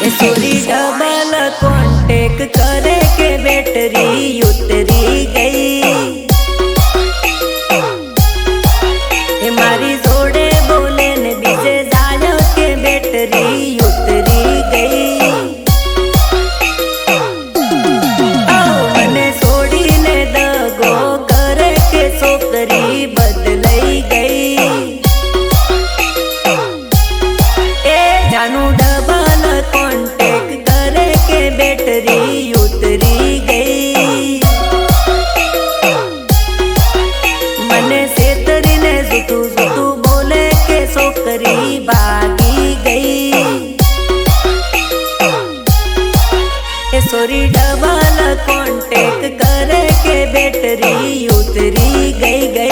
Sorry double contact करे के battery उतरी गई। मारी जोड़े बोले ने बीजे जायो के बैटरी उतरी गई। मने छोड़ी ने दगो करे के छोकरी बदलई गई। जानू डबल कांटेक्ट करे के बैटरी उतरी गई। मने सेतरी ने जुतू जुतू बोले के छोकरी भागी गई। सोरी डबल कांटेक्ट करे के बैटरी उतरी गई।